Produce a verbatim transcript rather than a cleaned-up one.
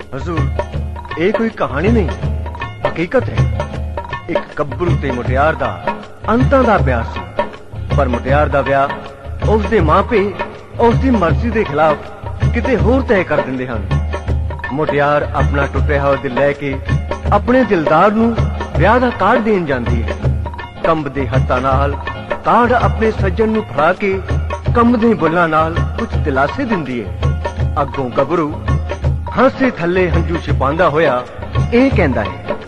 हजूर, ये कोई कहानी नहीं, हकीकत है। एक गब्बरू ते मुटियार दा अंतां दा प्यार सी, पर मुटियार दा विआह उसदे मापे उसदी मर्जी दे खिलाफ किते होर तय कर दिंदे हन। मुटियार अपना टुटिया हुआ दिल लैके अपने दिलदार नूं विआह दा कार्ड देन जांदी है। कंबदे हत्थां नाल कार्ड अपने सज्जन नूं फड़ा के कंबदे बुल्लां नाल कुछ दिलासे दिंदी है। अगों गबरू हासे थल्ले हंजू छिपांदा होया ए कहंदा है,